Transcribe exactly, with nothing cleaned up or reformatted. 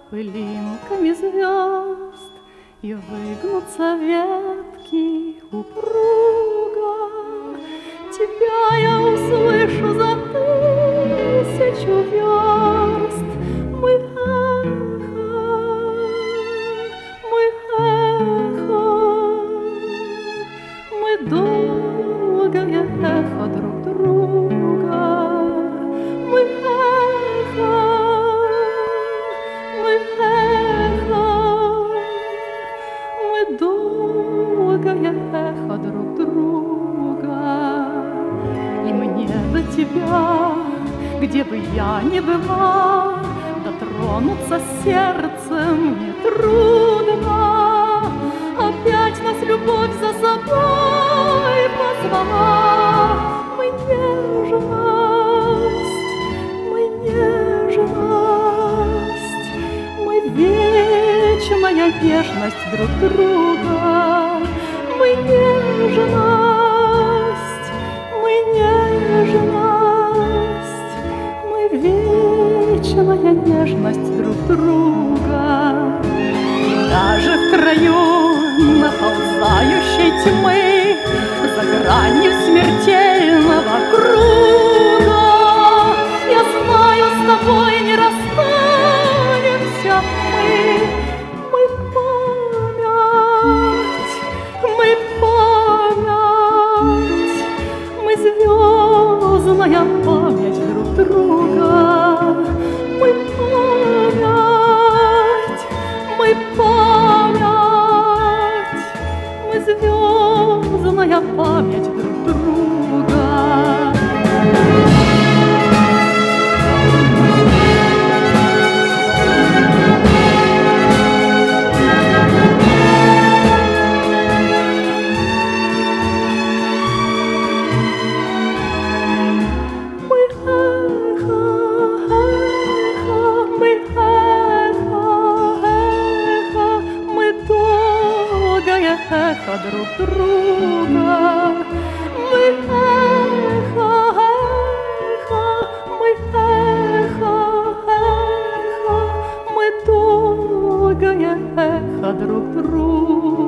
пылинками звезд, и выгнутся ветки упруго. Тебя я услышу за тысячу верст, мой эхо, мой эхо, мы долгое эхо друг друга, мой эхо, мой эхо, мы долгое эхо друг друга. И мне до тебя, где бы я ни была, дотронуться сердцем нетрудно. Опять нас любовь за собой позвала. Мы нежность, мы нежность, мы вечная нежность друг друга. Мы нежность, мы нежность, мы вечная нежность друг друга. И даже в краю наползающей тьмы, за гранью смертельного круга, я знаю, с тобой не расстанемся мы. Мы память, мы память, мы звездная память друг друга. Мы память, мы память, мы звездная память друг друга. Эхо друг друга, мы эхо, эхо, мы эхо, эхо, мы долгое эхо друг друга.